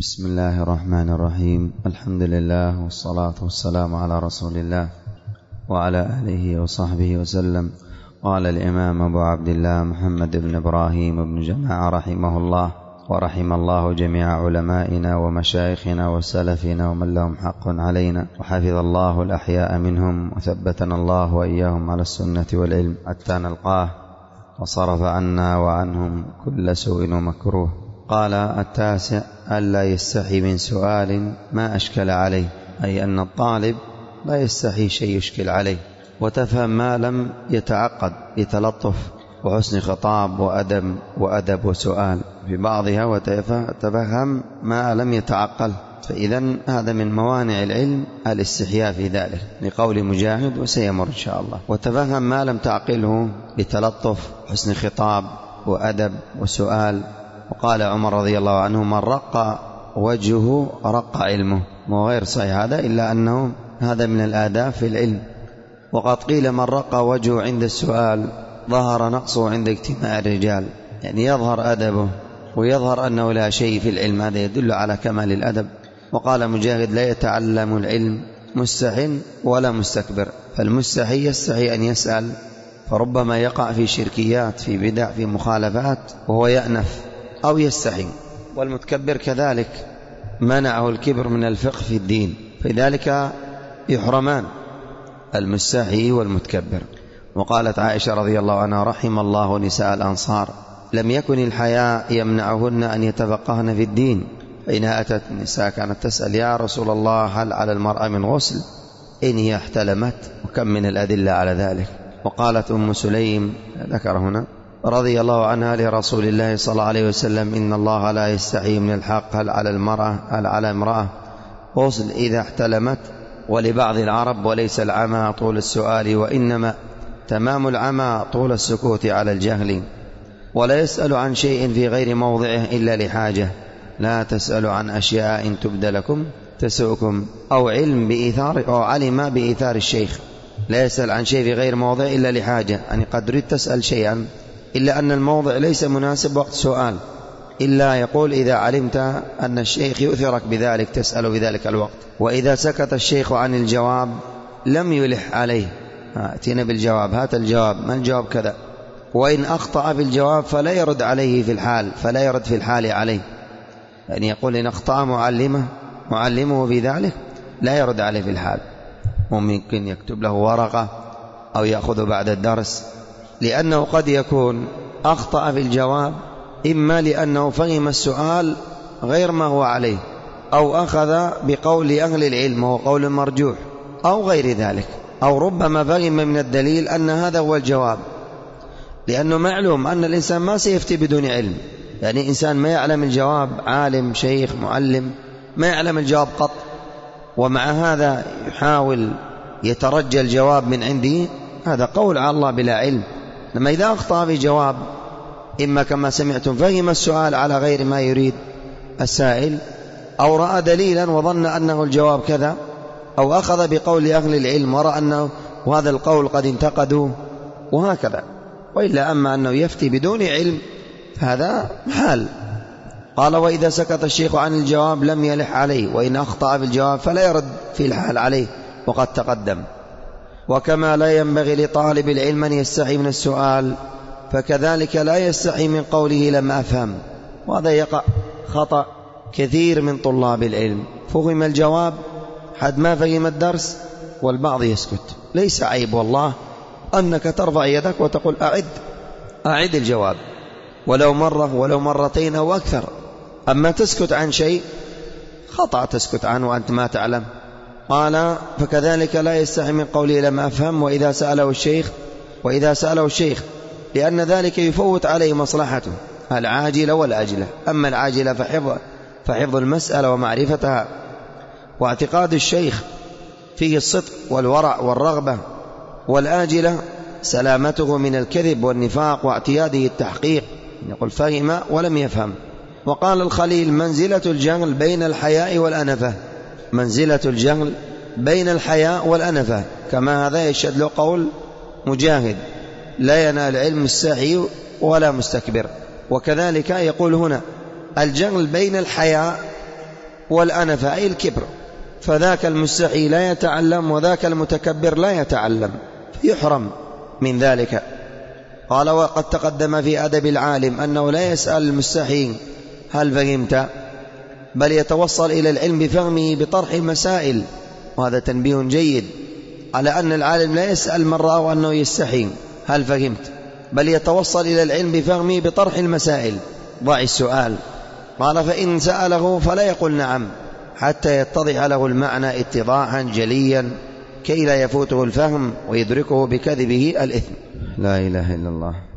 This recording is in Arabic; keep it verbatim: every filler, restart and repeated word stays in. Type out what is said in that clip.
بسم الله الرحمن الرحيم. الحمد لله والصلاة والسلام على رسول الله وعلى آله وصحبه وسلم. قال الإمام أبو عبد الله محمد بن إبراهيم بن جماعة رحمه الله ورحم الله جميع علمائنا ومشايخنا وسلفنا ومن لهم حق علينا، وحفظ الله الأحياء منهم وثبتنا الله وإياهم على السنة والعلم حتى نلقاه، وصرف عنا وعنهم كل سوء ومكروه. قال التاسع: ألا يستحي من سؤال ما أشكل عليه، أي أن الطالب لا يستحي شيء يشكل عليه، وتفهم ما لم يتعقد بتلطف وحسن خطاب وأدب وأدب وسؤال في بعضها، وتفهم ما لم يتعقل. فإذا هذا من موانع العلم الاستحياء في ذلك، لقول مجاهد وسيمر إن شاء الله. وتفهم ما لم تعقله بتلطف حسن خطاب وأدب وسؤال. وقال عمر رضي الله عنه: من رق وجهه رق علمه. وغير صحيح هذا، إلا أنه هذا من الآداب في العلم. وقد قيل: من رق وجهه عند السؤال ظهر نقصه عند اجتماع الرجال، يعني يظهر أدبه ويظهر أنه لا شيء في العلم، هذا يدل على كمال الأدب. وقال مجاهد: لا يتعلم العلم مستح ولا مستكبر، فالمستحي يستحي أن يسأل، فربما يقع في شركيات في بدع في مخالفات وهو يأنف أو يستحي. والمتكبر كذلك منعه الكبر من الفقه في الدين، فذلك يحرمان المستحي والمتكبر. وقالت عائشة رضي الله عنها: رحم الله نساء الأنصار، لم يكن الحياء يمنعهن أن يتفقهن في الدين، فإنها أتت النساء كانت تسأل: يا رسول الله، هل على المرأة من غسل إن هي احتلمت؟ وكم من الأدلة على ذلك. وقالت أم سليم ذكر هنا رضي الله عنها لرسول الله صلى الله عليه وسلم: إن الله لا يستحي من الحق، هل على المرأة هل على امرأة غسل إذا احتلمت؟ ولبعض العرب: وليس العمى طول السؤال، وإنما تمام العمى طول السكوت على الجهل. ولا يسأل عن شيء في غير موضعه إلا لحاجة، لا تسأل عن أشياء إن تبد لكم تسؤكم. أو علم بإيثار أو علم بإيثار الشيخ، لا يسأل عن شيء في غير موضع إلا لحاجة، يعني قد تريد تسأل شيئا إلا أن الموضع ليس مناسب وقت سؤال، إلا يقول: إذا علمت أن الشيخ يؤثرك بذلك تسأل بذلك الوقت. وإذا سكت الشيخ عن الجواب لم يلح عليه، أتينا بالجواب، هات الجواب، ما الجواب كذا. وإن أخطأ في الجواب فلا يرد عليه في الحال، فلا يرد في الحال عليه، يعني يقول إن أخطأ معلمه معلمه في ذلك لا يرد عليه في الحال، ممكن يكتب له ورقة أو يأخذ بعد الدرس، لأنه قد يكون أخطأ في الجواب إما لأنه فهم السؤال غير ما هو عليه، أو أخذ بقول أهل العلم وهو قول مرجوح، أو غير ذلك، أو ربما فهم من الدليل أن هذا هو الجواب، لأنه معلوم أن الإنسان ما سيفتي بدون علم، يعني إنسان ما يعلم الجواب، عالم شيخ معلم ما يعلم الجواب قط، ومع هذا يحاول يترجى الجواب من عنده، هذا قول على الله بلا علم. لما إذا أخطأ في جواب إما كما سمعتم فهم السؤال على غير ما يريد السائل، أو رأى دليلا وظن أنه الجواب كذا، أو أخذ بقول أهل العلم ورأى أنه وهذا القول قد انتقدوه، وهكذا. وإلا أما أنه يفتي بدون علم هذا حال. قال: وإذا سكت الشيخ عن الجواب لم يلح عليه، وإن أخطأ في الجواب فلا يرد في الحال عليه، وقد تقدم. وكما لا ينبغي لطالب العلم أن يستحي من السؤال، فكذلك لا يستحي من قوله لم أفهم. وهذا يقع خطأ كثير من طلاب العلم، فهم الجواب حد ما فهم الدرس والبعض يسكت. ليس عيب والله أنك ترفع يدك وتقول: أعد أعد الجواب، ولو مرة ولو مرتين أو أكثر. أما تسكت عن شيء خطأ تسكت عنه وأنت ما تعلم. قال: فكذلك لا يستحي من قوله لم أفهم. وإذا سأله الشيخ وإذا سأله الشيخ لأن ذلك يفوت عليه مصلحته العاجلة والآجلة. أما العاجلة فحفظ, فحفظ المسألة ومعرفتها، واعتقاد الشيخ فيه الصدق والورع والرغبة، والآجلة سلامته من الكذب والنفاق واعتياده التحقيق، يقول فهم ولم يفهم. وقال الخليل: منزلة الجهل بين الحياء والأنفة، منزلة الجهل بين الحياء والأنفة، كما هذا يشهد له قول مجاهد: لا ينال علم مستحي ولا مستكبر. وكذلك يقول هنا: الجهل بين الحياء والأنفة أي الكبر، فذاك المستحي لا يتعلم وذاك المتكبر لا يتعلم، يحرم من ذلك. قال وقد تقدم في أدب العالم أنه لا يسأل المستحي هل فهمت، بل يتوصل إلى العلم بفهمه بطرح المسائل، وهذا تنبيه جيد على أن العالم لا يسأل من رأى أنه يستحي هل فهمت، بل يتوصل إلى العلم بفهمه بطرح المسائل. ضع السؤال. قال فإن سأله فلا يقول نعم حتى يتضح له المعنى اتضاحا جليا كي لا يفوته الفهم ويدركه بكذبه الإثم. لا إله إلا الله.